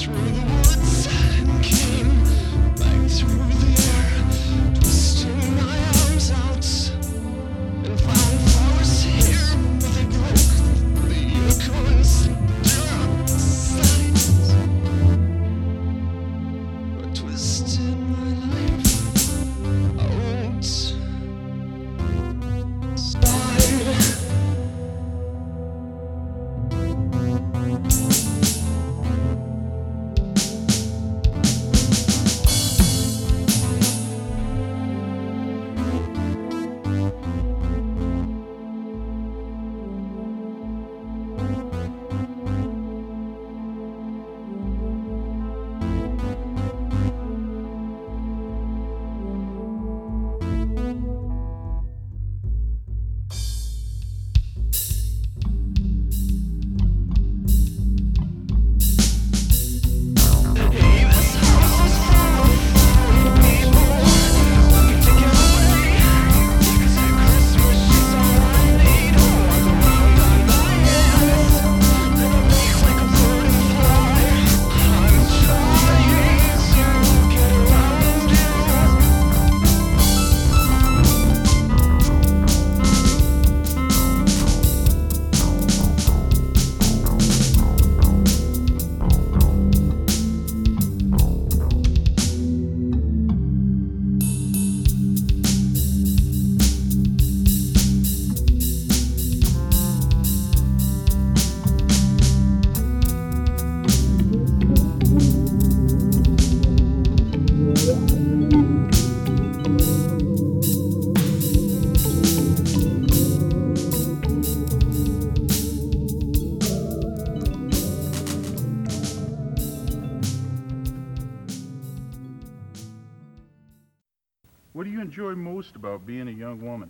What do you enjoy most about being a young woman?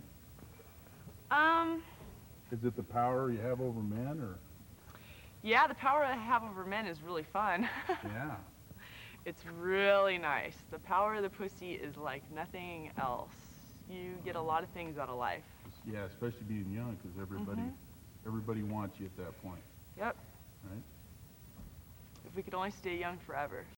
Um, Is it the power you have over men, or? yeah, the power I have over men is really fun. Yeah. It's really nice. The power of the pussy is like nothing else. You get a lot of things out of life. Yeah, especially being young, because everybody wants you at that point, Yep. right? If we could only stay young forever.